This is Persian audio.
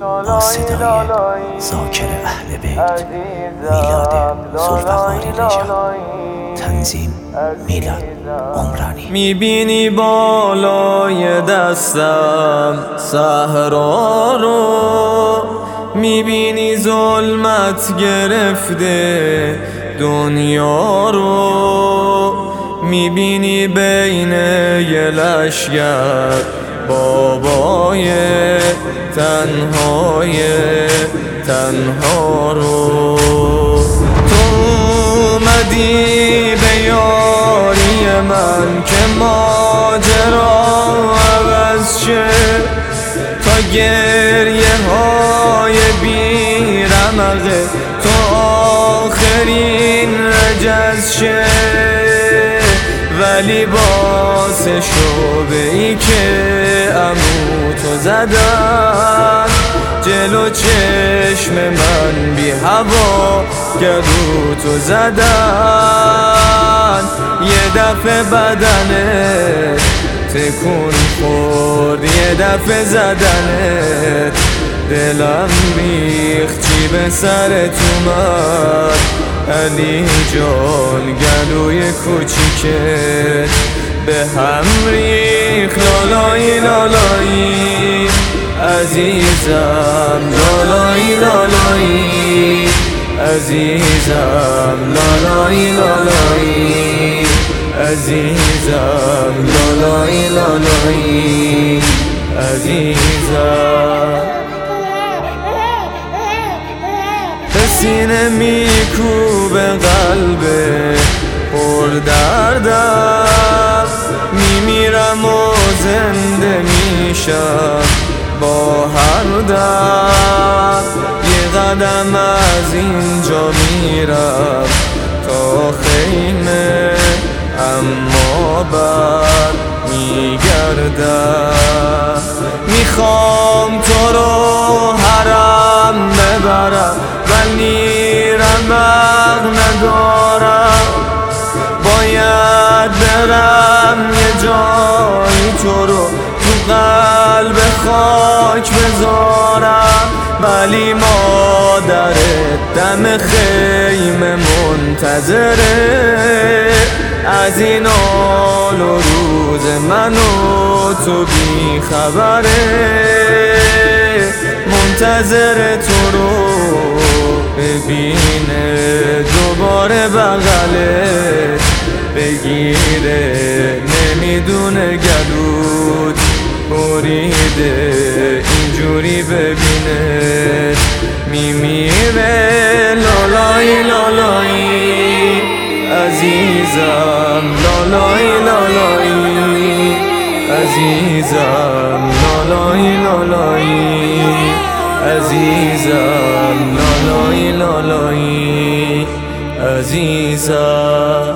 با صدای ذاکر اهل بیت میلاد ذوالفقار نژاد. تنظیم میلاد عمرانی. میبینی بالای دستم صحرا رو، میبینی ظلمت گرفته دنیا رو، میبینی بین یه لشگر بابای تنها رو. تو اومدی به یاری من که ماجرا عوض شه، تا گریه های بی رمقه تو آخرین رجز شه. ولی باعث شده ای که عمو تو زدن جلو چشم من بی هوا گلو تو زدن. یه دفعه بدنت تکون خورد، یه دفعه زدنت دلم ریخت، چی به سرت اومد علی جان؟ گلوی کوچیکت به هم ریخت. لالایی لالایی عزیزم، لالایی لالایی عزیزم، لالایی لالایی عزیزم، لالایی لالایی عزیزم. به سینه میکوبه قلبه پر دردم، میمیرم و زنده میشم با هر دم. یه قدم از اینجا میرم تا خیمه، اما بر میگردم. میخوام تو رو حرم ببرم ولی رمق ندارم، باید برم یه جایی تو رو تو قلب خاک بذارم. ولی مادرت دم خیمه منتظره، از این حال و روز من و تو بی خبره. منتظر تو رو ببینه، دوباره بغلت بگیره. نمیدونه گلوت بریده اینجوری ببینه میمیره. لالایی لالایی عزیزم، لالایی لالایی عزیزم، لالایی لالایی عزیزم، لالایی لالایی عزیزم.